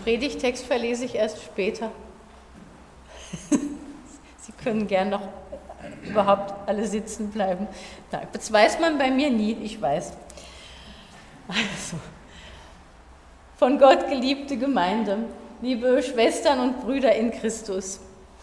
Predigtext verlese ich erst später. Sie können gern noch überhaupt alle sitzen bleiben. Das weiß man bei mir nie, ich weiß. Also, von Gott geliebte Gemeinde, liebe Schwestern und Brüder in Christus.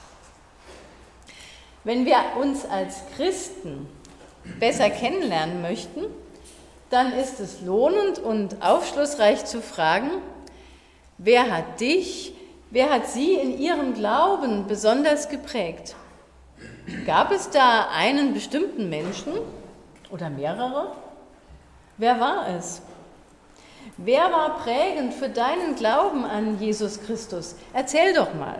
Wenn wir uns als Christen besser kennenlernen möchten, dann ist es lohnend und aufschlussreich zu fragen, wer hat dich, wer hat sie in ihrem Glauben besonders geprägt? Gab es da einen bestimmten Menschen oder mehrere? Wer war es? Wer war prägend für deinen Glauben an Jesus Christus? Erzähl doch mal.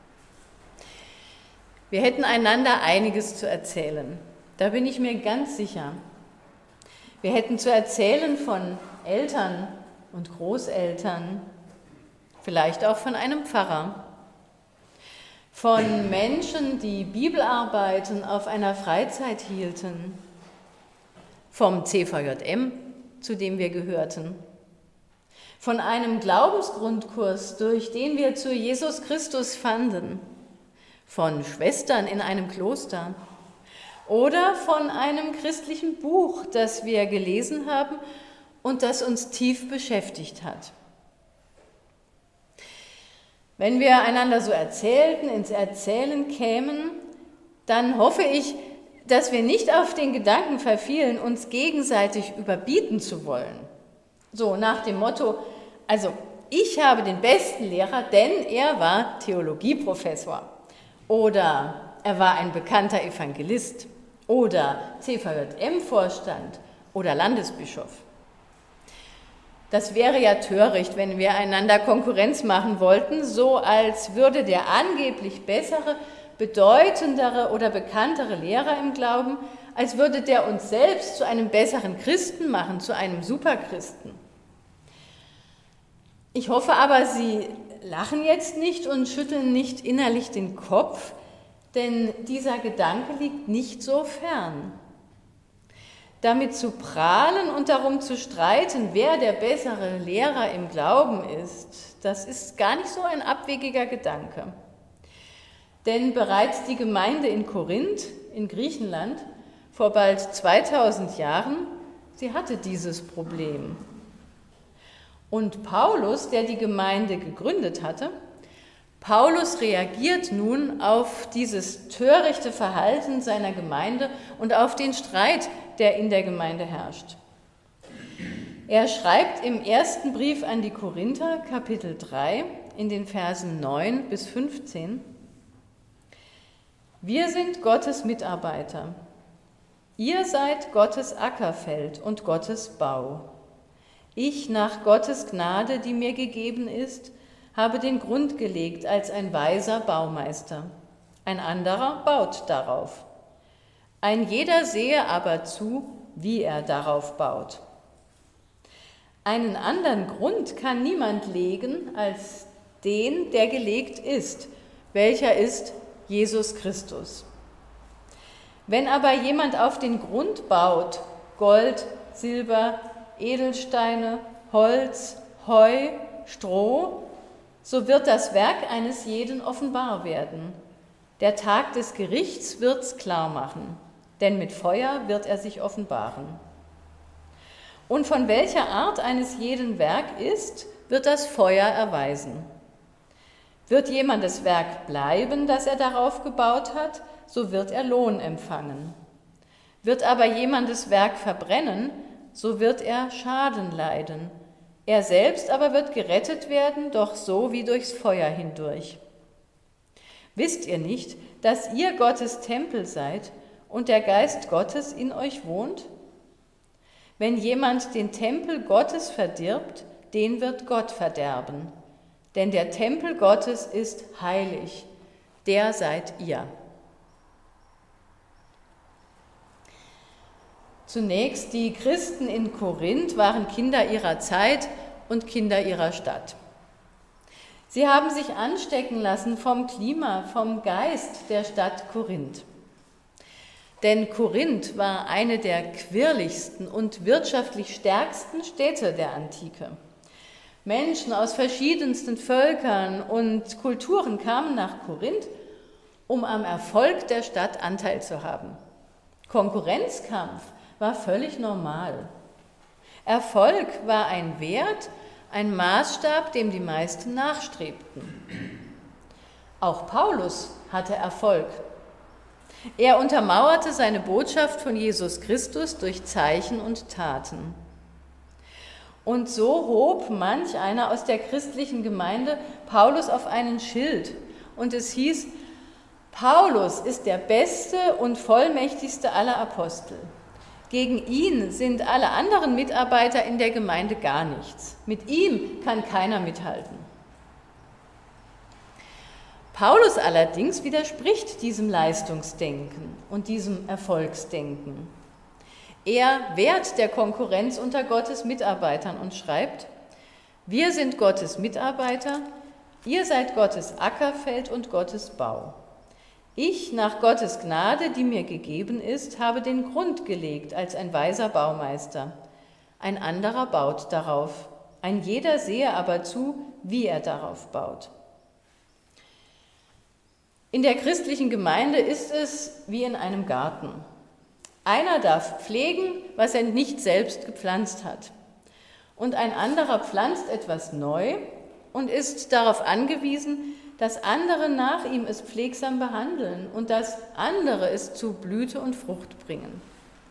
Wir hätten einander einiges zu erzählen, da bin ich mir ganz sicher. Wir hätten zu erzählen von Eltern und Großeltern, vielleicht auch von einem Pfarrer, von Menschen, die Bibelarbeiten auf einer Freizeit hielten, vom CVJM, zu dem wir gehörten, von einem Glaubensgrundkurs, durch den wir zu Jesus Christus fanden, von Schwestern in einem Kloster oder von einem christlichen Buch, das wir gelesen haben und das uns tief beschäftigt hat. Wenn wir einander so erzählten, ins Erzählen kämen, dann hoffe ich, dass wir nicht auf den Gedanken verfielen, uns gegenseitig überbieten zu wollen. So nach dem Motto, also ich habe den besten Lehrer, denn er war Theologieprofessor oder er war ein bekannter Evangelist oder CVJM-Vorstand oder Landesbischof. Das wäre ja töricht, wenn wir einander Konkurrenz machen wollten, so als würde der angeblich bessere, bedeutendere oder bekanntere Lehrer im Glauben, als würde der uns selbst zu einem besseren Christen machen, zu einem Superchristen. Ich hoffe aber, Sie lachen jetzt nicht und schütteln nicht innerlich den Kopf, denn dieser Gedanke liegt nicht so fern. Damit zu prahlen und darum zu streiten, wer der bessere Lehrer im Glauben ist, das ist gar nicht so ein abwegiger Gedanke. Denn bereits die Gemeinde in Korinth in Griechenland vor bald 2000 Jahren, sie hatte dieses Problem. Und Paulus, der die Gemeinde gegründet hatte, Paulus reagiert nun auf dieses törichte Verhalten seiner Gemeinde und auf den Streit, der in der Gemeinde herrscht. Er schreibt im ersten Brief an die Korinther, Kapitel 3, in den Versen 9 bis 15, wir sind Gottes Mitarbeiter. Ihr seid Gottes Ackerfeld und Gottes Bau. Ich, nach Gottes Gnade, die mir gegeben ist, habe den Grund gelegt als ein weiser Baumeister. Ein anderer baut darauf. Ein jeder sehe aber zu, wie er darauf baut. Einen anderen Grund kann niemand legen als den, der gelegt ist, welcher ist Jesus Christus. Wenn aber jemand auf den Grund baut, Gold, Silber, Edelsteine, Holz, Heu, Stroh, so wird das Werk eines jeden offenbar werden. Der Tag des Gerichts wird's klar machen, denn mit Feuer wird er sich offenbaren. Und von welcher Art eines jeden Werk ist, wird das Feuer erweisen. Wird jemandes Werk bleiben, das er darauf gebaut hat, so wird er Lohn empfangen. Wird aber jemandes Werk verbrennen, so wird er Schaden leiden. Er selbst aber wird gerettet werden, doch so wie durchs Feuer hindurch. Wisst ihr nicht, dass ihr Gottes Tempel seid und der Geist Gottes in euch wohnt? Wenn jemand den Tempel Gottes verdirbt, den wird Gott verderben. Denn der Tempel Gottes ist heilig, der seid ihr. Zunächst, die Christen in Korinth waren Kinder ihrer Zeit und Kinder ihrer Stadt. Sie haben sich anstecken lassen vom Klima, vom Geist der Stadt Korinth. Denn Korinth war eine der quirligsten und wirtschaftlich stärksten Städte der Antike. Menschen aus verschiedensten Völkern und Kulturen kamen nach Korinth, um am Erfolg der Stadt Anteil zu haben. Konkurrenzkampf war völlig normal. Erfolg war ein Wert, ein Maßstab, dem die meisten nachstrebten. Auch Paulus hatte Erfolg. Er untermauerte seine Botschaft von Jesus Christus durch Zeichen und Taten. Und so hob manch einer aus der christlichen Gemeinde Paulus auf einen Schild. Und es hieß, Paulus ist der beste und vollmächtigste aller Apostel. Gegen ihn sind alle anderen Mitarbeiter in der Gemeinde gar nichts. Mit ihm kann keiner mithalten. Paulus allerdings widerspricht diesem Leistungsdenken und diesem Erfolgsdenken. Er wehrt der Konkurrenz unter Gottes Mitarbeitern und schreibt, wir sind Gottes Mitarbeiter, ihr seid Gottes Ackerfeld und Gottes Bau. Ich, nach Gottes Gnade, die mir gegeben ist, habe den Grund gelegt als ein weiser Baumeister. Ein anderer baut darauf, ein jeder sehe aber zu, wie er darauf baut. In der christlichen Gemeinde ist es wie in einem Garten. Einer darf pflegen, was er nicht selbst gepflanzt hat. Und ein anderer pflanzt etwas neu und ist darauf angewiesen, dass andere nach ihm es pflegsam behandeln und dass andere es zu Blüte und Frucht bringen.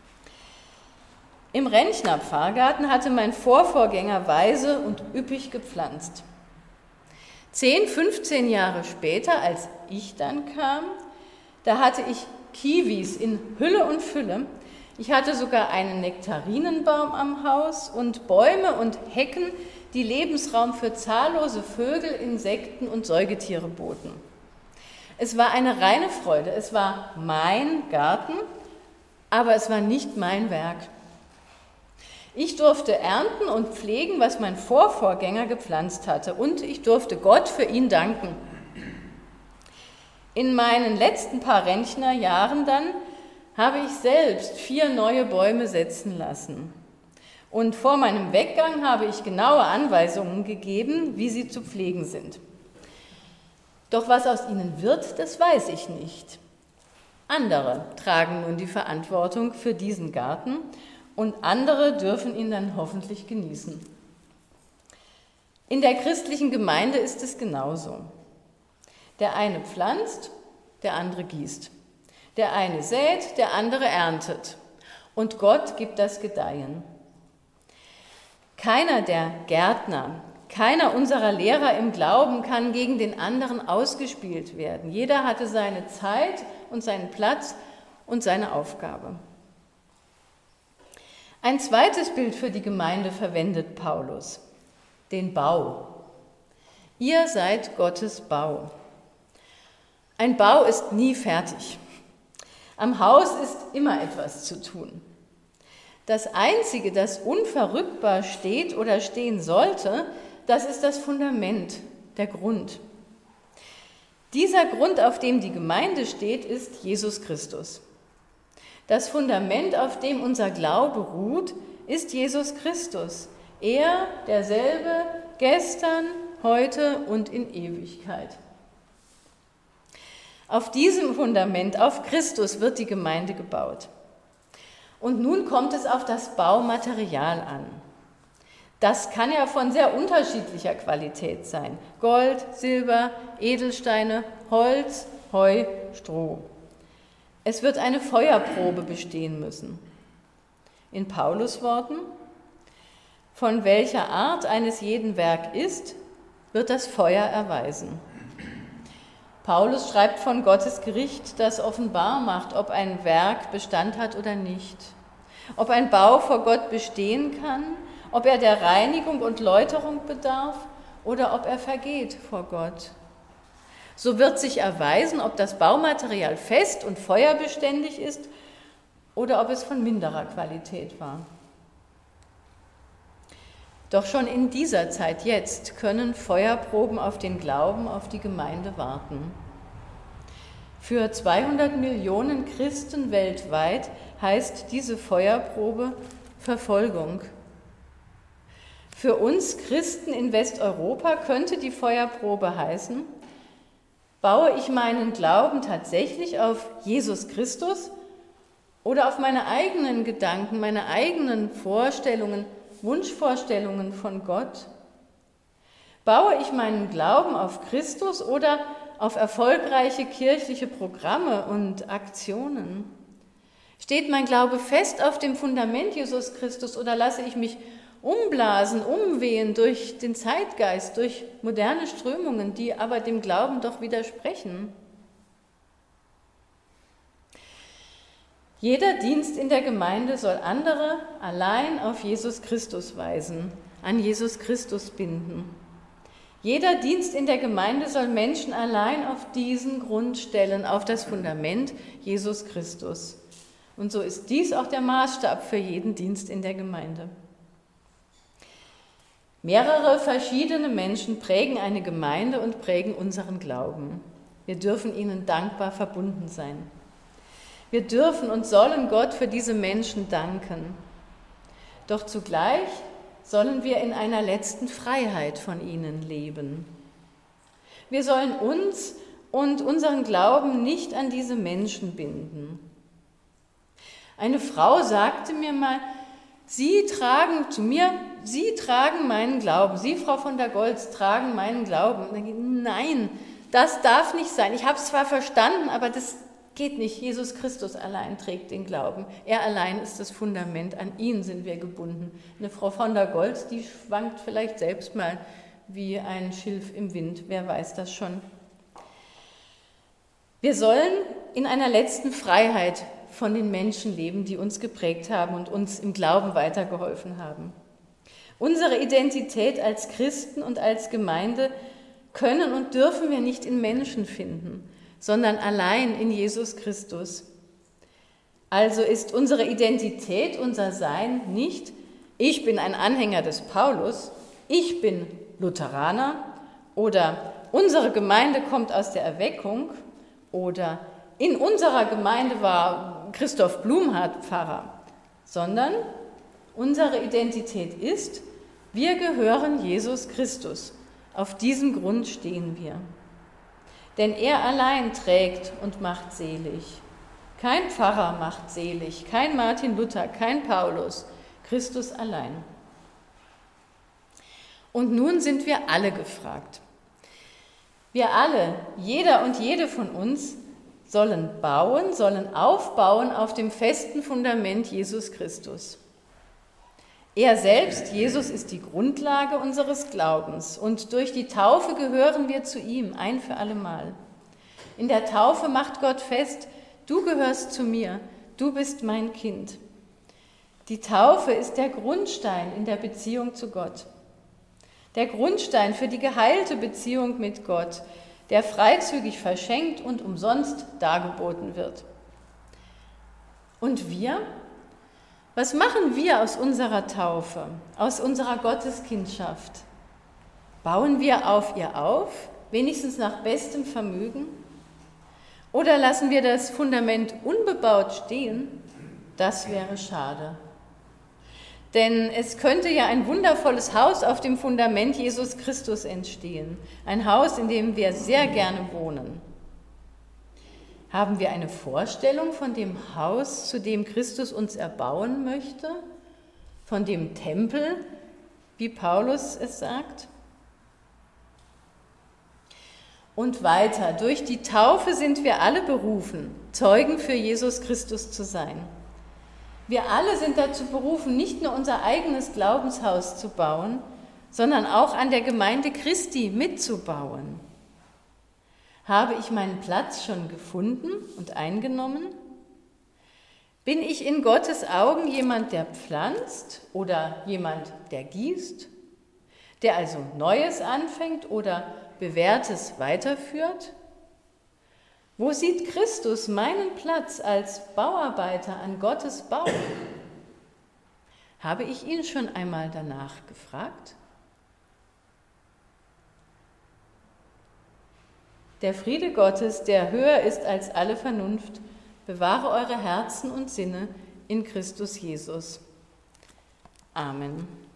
Im Rentschner Pfarrgarten hatte mein Vorvorgänger weise und üppig gepflanzt. 10, 15 Jahre später, als ich dann kam, da hatte ich Kiwis in Hülle und Fülle. Ich hatte sogar einen Nektarinenbaum am Haus und Bäume und Hecken, die Lebensraum für zahllose Vögel, Insekten und Säugetiere boten. Es war eine reine Freude. Es war mein Garten, aber es war nicht mein Werk. Ich durfte ernten und pflegen, was mein Vorvorgänger gepflanzt hatte, und ich durfte Gott für ihn danken. In meinen letzten paar Rentnerjahren dann habe ich selbst 4 neue Bäume setzen lassen. Und vor meinem Weggang habe ich genaue Anweisungen gegeben, wie sie zu pflegen sind. Doch was aus ihnen wird, das weiß ich nicht. Andere tragen nun die Verantwortung für diesen Garten und andere dürfen ihn dann hoffentlich genießen. In der christlichen Gemeinde ist es genauso. Der eine pflanzt, der andere gießt. Der eine sät, der andere erntet. Und Gott gibt das Gedeihen. Keiner der Gärtner, keiner unserer Lehrer im Glauben kann gegen den anderen ausgespielt werden. Jeder hatte seine Zeit und seinen Platz und seine Aufgabe. Ein zweites Bild für die Gemeinde verwendet Paulus, den Bau. Ihr seid Gottes Bau. Ein Bau ist nie fertig. Am Haus ist immer etwas zu tun. Das Einzige, das unverrückbar steht oder stehen sollte, das ist das Fundament, der Grund. Dieser Grund, auf dem die Gemeinde steht, ist Jesus Christus. Das Fundament, auf dem unser Glaube ruht, ist Jesus Christus. Er, derselbe, gestern, heute und in Ewigkeit. Auf diesem Fundament, auf Christus, wird die Gemeinde gebaut. Und nun kommt es auf das Baumaterial an. Das kann ja von sehr unterschiedlicher Qualität sein. Gold, Silber, Edelsteine, Holz, Heu, Stroh. Es wird eine Feuerprobe bestehen müssen. In Paulus Worten: Von welcher Art eines jeden Werk ist, wird das Feuer erweisen. Paulus schreibt von Gottes Gericht, das offenbar macht, ob ein Werk Bestand hat oder nicht, ob ein Bau vor Gott bestehen kann, ob er der Reinigung und Läuterung bedarf oder ob er vergeht vor Gott. So wird sich erweisen, ob das Baumaterial fest und feuerbeständig ist oder ob es von minderer Qualität war. Doch schon in dieser Zeit jetzt können Feuerproben auf den Glauben, auf die Gemeinde warten. Für 200 Millionen Christen weltweit heißt diese Feuerprobe Verfolgung. Für uns Christen in Westeuropa könnte die Feuerprobe heißen: Baue ich meinen Glauben tatsächlich auf Jesus Christus oder auf meine eigenen Gedanken, meine eigenen Vorstellungen, Wunschvorstellungen von Gott? Baue ich meinen Glauben auf Christus oder auf erfolgreiche kirchliche Programme und Aktionen? Steht mein Glaube fest auf dem Fundament Jesus Christus oder lasse ich mich umblasen, umwehen durch den Zeitgeist, durch moderne Strömungen, die aber dem Glauben doch widersprechen? Jeder Dienst in der Gemeinde soll andere allein auf Jesus Christus weisen, an Jesus Christus binden. Jeder Dienst in der Gemeinde soll Menschen allein auf diesen Grund stellen, auf das Fundament Jesus Christus. Und so ist dies auch der Maßstab für jeden Dienst in der Gemeinde. Mehrere verschiedene Menschen prägen eine Gemeinde und prägen unseren Glauben. Wir dürfen ihnen dankbar verbunden sein. Wir dürfen und sollen Gott für diese Menschen danken. Doch zugleich sollen wir in einer letzten Freiheit von ihnen leben. Wir sollen uns und unseren Glauben nicht an diese Menschen binden. Eine Frau sagte mir mal: Sie tragen meinen Glauben. Sie, Frau von der Goltz, tragen meinen Glauben. Nein, das darf nicht sein. Ich habe es zwar verstanden, aber das geht nicht. Jesus Christus allein trägt den Glauben. Er allein ist das Fundament. An ihn sind wir gebunden. Eine Frau von der Goltz, die schwankt vielleicht selbst mal wie ein Schilf im Wind. Wer weiß das schon. Wir sollen in einer letzten Freiheit von den Menschen leben, die uns geprägt haben und uns im Glauben weitergeholfen haben. Unsere Identität als Christen und als Gemeinde können und dürfen wir nicht in Menschen finden, sondern allein in Jesus Christus. Also ist unsere Identität, unser Sein nicht: Ich bin ein Anhänger des Paulus, ich bin Lutheraner oder unsere Gemeinde kommt aus der Erweckung oder in unserer Gemeinde war Christoph Blumhardt Pfarrer, sondern unsere Identität ist: Wir gehören Jesus Christus. Auf diesem Grund stehen wir. Denn er allein trägt und macht selig. Kein Pfarrer macht selig, kein Martin Luther, kein Paulus, Christus allein. Und nun sind wir alle gefragt. Wir alle, jeder und jede von uns, sollen aufbauen auf dem festen Fundament Jesus Christus. Er selbst, Jesus, ist die Grundlage unseres Glaubens und durch die Taufe gehören wir zu ihm ein für allemal. In der Taufe macht Gott fest: Du gehörst zu mir, du bist mein Kind. Die Taufe ist der Grundstein in der Beziehung zu Gott. Der Grundstein für die geheilte Beziehung mit Gott, der freizügig verschenkt und umsonst dargeboten wird. Und wir? Was machen wir aus unserer Taufe, aus unserer Gotteskindschaft? Bauen wir auf ihr auf, wenigstens nach bestem Vermögen? Oder lassen wir das Fundament unbebaut stehen? Das wäre schade. Denn es könnte ja ein wundervolles Haus auf dem Fundament Jesus Christus entstehen. Ein Haus, in dem wir sehr gerne wohnen. Haben wir eine Vorstellung von dem Haus, zu dem Christus uns erbauen möchte? Von dem Tempel, wie Paulus es sagt? Und weiter, durch die Taufe sind wir alle berufen, Zeugen für Jesus Christus zu sein. Wir alle sind dazu berufen, nicht nur unser eigenes Glaubenshaus zu bauen, sondern auch an der Gemeinde Christi mitzubauen. Habe ich meinen Platz schon gefunden und eingenommen? Bin ich in Gottes Augen jemand, der pflanzt oder jemand, der gießt? Der also Neues anfängt oder Bewährtes weiterführt? Wo sieht Christus meinen Platz als Bauarbeiter an Gottes Bau? Habe ich ihn schon einmal danach gefragt? Der Friede Gottes, der höher ist als alle Vernunft, bewahre eure Herzen und Sinne in Christus Jesus. Amen.